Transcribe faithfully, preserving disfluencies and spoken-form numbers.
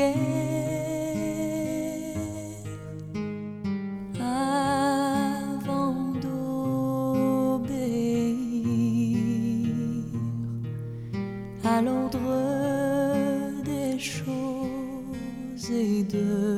prière avant d'obéir à l'ordre des choses et de